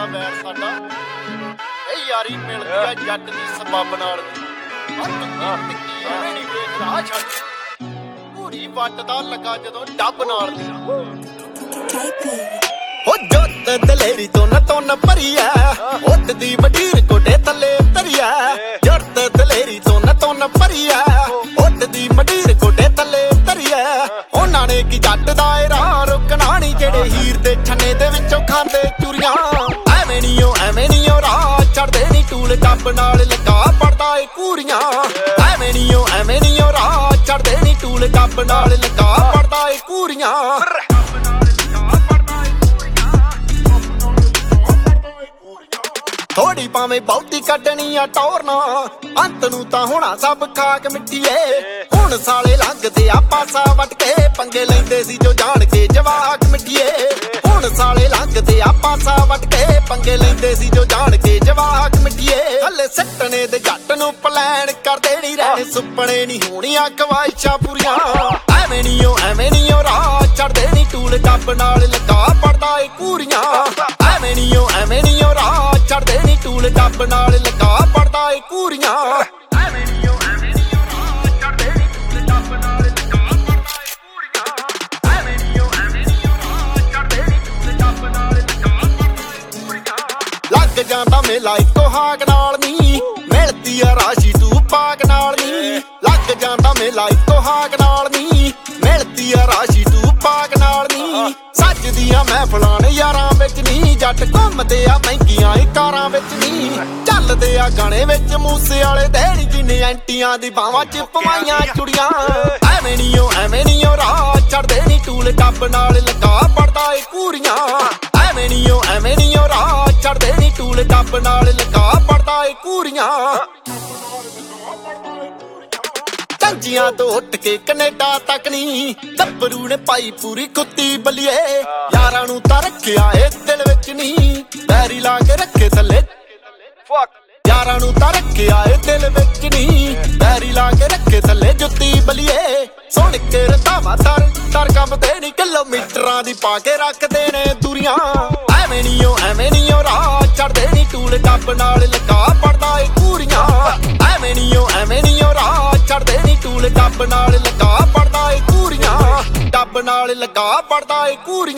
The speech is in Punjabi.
ਵੈਰ ਸਾਡਾ ਇਹ ਯਾਰੀ ਮਿਲਦੀ ਆ ਜੱਟ ਦੀ ਸਬੱਬ ਨਾਲ ਐਵੇਂ ਨੀ ਵੇਖ ਰਾਹ ਛੱਡ ਪੂਰੀ ਵੱਟ ਦਾ ਲੱਗਾ ਜਦੋਂ ਡੱਬ ਨਾਲ ਦੀ ਹੋ ਜੱਟ ਦਲੇਰੀ ਤੋਂ ਨ ਭਰੀ ਐ ਉੱਡਦੀ ਵਡੀਰ ਕੋਟੇ ਥੱਲੇ ਤਰੀਆ ਜੱਟ ਦਲੇਰੀ ਤੋਂ ਨ ਭਰੀ ਐ ਉੱਡਦੀ ਵਡੀਰ ਕੋਟੇ ਥੱਲੇ ਤਰੀਆ ਉਹਨਾਂ ਨੇ ਕੀ ਜੱਟ ਦਾ ਰਾਹ ਰੁਕਣਾ ਨੀ ਜਿਹੜੇ ਹੀਰ ਦੇ ਛੰਨੇ ਦੇ ਵਿੱਚੋਂ ਖਾਂਦੇ ਚੂਰੀਆਂ ਐਵੇਂ ਨੀ ਓ ਰਾਹ ਚੜਦੇ ਨੀ ਟੂਲ ਟੱਪ ਨਾਲ ਲੱਗਾ ਪੜਦਾ ਏ ਕੂਰੀਆਂ ਐਵੇਂ ਨੀ ਓ ਰਾਹ ਚੜਦੇ ਨੀ ਟੂਲ ਟੱਪ ਨਾਲ ਲੱਗਾ ਪੜਦਾ ਏ ਕੂਰੀਆਂ ਥੋੜੀ ਭਾਵੇਂ ਬਹੁਤੀ ਕੱਢਣੀ ਆ ਟੌਰਨਾ ਅੰਤ ਨੂੰ ਤਾਂ ਹੋਣਾ ਸਭ ਖਾਕ ਮਿੱਟੀਏ ਹੁਣ ਸਾਲੇ ਲੰਘਦੇ ਆ ਪਾਸਾ ਵਟ ਕੇ ਪੰਗੇ ਲੈਂਦੇ ਸੀ ਜੋ ਜਾਣ ਕੇ ਜਵਾਕ ਮਿੱਟੀਏ ਹੁਣ ਸਾਲੇ ਲੰਘਦੇ ਆ ਪਾਸਾ ਵਟ ਕੇ ਪੰਗੇ ਲੈਂਦੇ ਸੀ ਜੋ ਜਾਣ ਕੇ ਜਵਾਕ ਮਿੱਟੀਏ ਹੱਲੇ ਸੱਟਣੇ ਦੇ ਜੱਟ ਨੂੰ ਪਲਾਨ ਕਰਦੇ ਨਹੀਂ ਰਹਿਣੇ ਸੁਪਨੇ ਨਹੀਂ ਹੋਣੀਆਂ ਖਵਾਇਸ਼ਾਂ ਪੂਰੀਆਂ ਐਵੇਂ ਨੀ ਓ ਰਾਹ ਚੜਦੇ ਨਹੀਂ ਟੂਲ ਟੱਪ ਨਾਲ ਲੱਗਾ ਪੜਦਾ ਏ ਕੂਰੀਆਂ ਐਵੇਂ ਨੀ ਓ ਰਾਹ ਚੜਦੇ ਨੀ ਟੂਲ ਟੱਪ ਨਾਲ ਲੱਗਾ ਪੜਦਾ ਏ ਕੂਰੀਆਂ ਐਵੇਂ ਨੀ ਓ ਰਾਹ ਚੜਦੇ ਨੀ ਟੂਲ ਟੱਪ ਨਾਲ ਲੱਗਾ ਪੜਦਾ ਏ ਕੂਰੀਆਂ ਐਵੇਂ ਨੀ ਓ ਰਾਹ ਚੜਦੇ ਨੀ ਟੂਲ ਟੱਪ ਨਾਲ ਲੱਗਾ ਪੜਦਾ ਏ ਕੂਰੀਆਂ ਲੱਗ ਜਾਂਦਾ ਮੇਲਾ ਇੱਕੋ ਹਾਕ ਨਾਲ ਨੀ ਮਿਲਦੀ ਆ ਰਾਸ਼ੀ ਤੂੰ ਪਾਕ ਨਾਲ ਨੀ ਲੱਗ ਜਾਂਦਾ ਮੇਲਾ ਇੱਕੋ ਹਾਕ ਨਾਲ ਨੀ ਮਿਲਦੀ ਆ ਰਾਸ਼ੀ ਤੂੰ ਪਾਕ ਨਾਲ ਨੀ ਸੱਜਦੀਆਂ ਮਹਿਫਲਾਂ ਨੇ ਯਾਰਾਂ ਵਿੱਚ ਨੀ ਜੱਟ ਘੁੰਮਦੇ ਆ ਮਹਿੰਗੀਆਂ ਏ ਕਾਰਾਂ ਵਿੱਚ ਨੀ ਚੱਲਦੇ ਆ ਗਾਣੇ ਵਿੱਚ ਮੂਸੇ ਵਾਲੇ ਦੇਣੀ ਜਿੰਨੇ ਐਂਟੀਆਂ ਦੀ ਬਾਹਾਂ ਚ ਪਵਾਈਆਂ ਚੁੜੀਆਂ ਐਵੇਂ ਨੀ ਓ ਰਾਹ ਚੜਦੇ ਨੀ ਟੂਲ ਟੱਪ ਨਾਲ ਲੱਗਾ ਪੜਦਾ ਏ ਕੂਰੀਆਂ ਐਵੇਂ ਨੀ ਓ ਰਾਹ ਚੜਦੇ ਨੀ ਟੂਲ ਟੱਪ ਨਾਲ ਲੱਗਾ ਪੜਦਾ ਏ ਕੂਰੀਆਂ ਕੰਜੀਆਂ ਤੋਂ ਉੱਠ ਕੇ ਕੈਨੇਡਾ ਤੱਕ ਨੀ ਗੱਭਰੂ ਨੇ ਪਾਈ ਪੂਰੀ ਕੁੱਤੀ ਬਲੀਏ ਯਾਰਾਂ ਨੂੰ ਤਾਂ ਰੱਖਿਆ ਏ ਦਿਲ ਵਿੱਚ ਨੀ ਬੈਰੀ ਲਾ ਕੇ ਰੱਖੇ ਥੱਲੇ ਯਾਰਾਂ ਨੂੰ ਤਾਂ ਰੱਖਿਆ ਏ ਦਿਲ ਵਿੱਚ ਨੀ ਬੈਰੀ ਲਾ ਕੇ ਰੱਖੇ ਥੱਲੇ ਜੁੱਤੀ ਬਲੀਏ ਸੁਣ ਕੇ ਰੰਧਾਵਾ ਤਰ ਕੰਬਦੇ ਨੀ ਕਿਲੋਮੀਟਰਾਂ ਦੀ ਪਾ ਕੇ ਰੱਖਦੇ ਨੇ ਦੂਰੀਆਂ ਐਵੇਂ ਨੀ ਓ ਰਾਹ ਚੜਦੇ ਨੀ ਟੂਲ ਟੱਪ ਨਾਲ ਲੱਗਾ ਪੜਦਾ ਏ ਕੂਰੀਆਂ ਐਵੇਂ ਨੀ ਓ ਰਾਹ ਚੜਦੇ ਨੀ ਟੂਲ ਟੱਪ ਨਾਲ ਲੱਗਾ ਪੜਦਾ ਏ ਕੂਰੀਆਂ ਟੱਪ ਨਾਲ ਲੱਗਾ ਪੜਦਾ ਏ ਕੂਰੀਆਂ